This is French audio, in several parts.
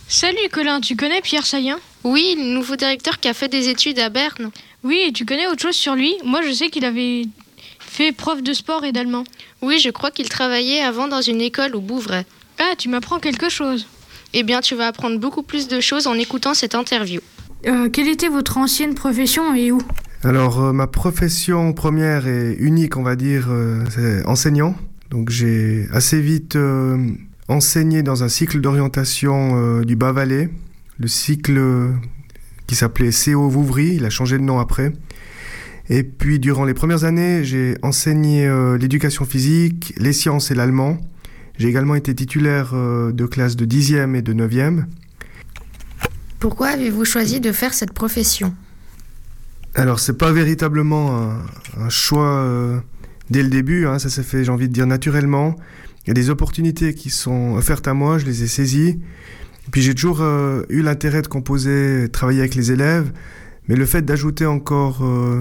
Salut Colin, tu connais Pierre Chaillen? Oui, le nouveau directeur qui a fait des études à Berne. Oui, et tu connais autre chose sur lui? Moi je sais qu'il avait fait prof de sport et d'allemand. Oui, je crois qu'il travaillait avant dans une école au Bouvray. Ah, tu m'apprends quelque chose. Eh bien, tu vas apprendre beaucoup plus de choses en écoutant cette interview. Quelle était votre ancienne profession et où? Alors, ma profession première et unique, on va dire, c'est enseignant. Donc, j'ai assez vite enseigné dans un cycle d'orientation du Bas-Valais, le cycle qui s'appelait CO Vouvry, il a changé de nom après. Et puis, durant les premières années, j'ai enseigné l'éducation physique, les sciences et l'allemand. J'ai également été titulaire de classe de 10e et de 9e. Pourquoi avez-vous choisi de faire cette profession ? Alors, c'est pas véritablement un choix dès le début, ça s'est fait, j'ai envie de dire, naturellement. Il y a des opportunités qui sont offertes à moi, je les ai saisies. Et puis j'ai toujours eu l'intérêt de composer, de travailler avec les élèves, mais le fait d'ajouter encore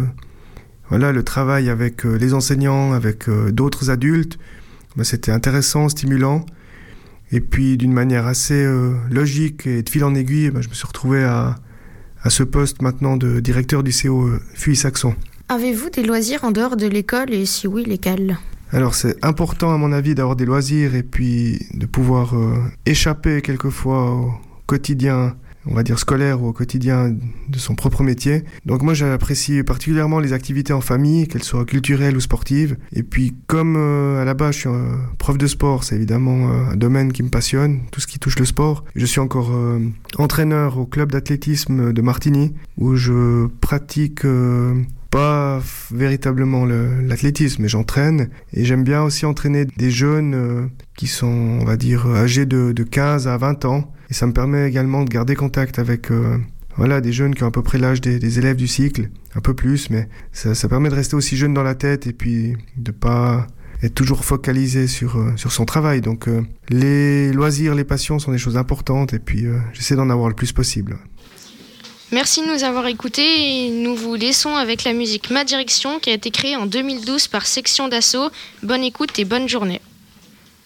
le travail avec les enseignants, avec d'autres adultes, c'était intéressant, stimulant. Et puis d'une manière assez logique et de fil en aiguille, je me suis retrouvé à ce poste maintenant de directeur du CO Fuy-Saxon. Avez-vous des loisirs en dehors de l'école et si oui, lesquels ? Alors c'est important à mon avis d'avoir des loisirs et puis de pouvoir échapper quelquefois au quotidien, on va dire scolaire ou au quotidien de son propre métier. Donc moi j'apprécie particulièrement les activités en famille, qu'elles soient culturelles ou sportives. Et puis comme à la base je suis prof de sport, c'est évidemment un domaine qui me passionne, tout ce qui touche le sport. Je suis encore entraîneur au club d'athlétisme de Martigny où je pratique pas véritablement l'athlétisme, mais j'entraîne. Et j'aime bien aussi entraîner des jeunes qui sont, on va dire, âgés de 15 à 20 ans. Et ça me permet également de garder contact avec des jeunes qui ont à peu près l'âge des élèves du cycle, un peu plus, mais ça permet de rester aussi jeune dans la tête et puis de pas être toujours focalisé sur son travail. Donc les loisirs, les passions sont des choses importantes et puis j'essaie d'en avoir le plus possible. Merci de nous avoir écoutés et nous vous laissons avec la musique Ma Direction qui a été créée en 2012 par Section d'Assaut. Bonne écoute et bonne journée.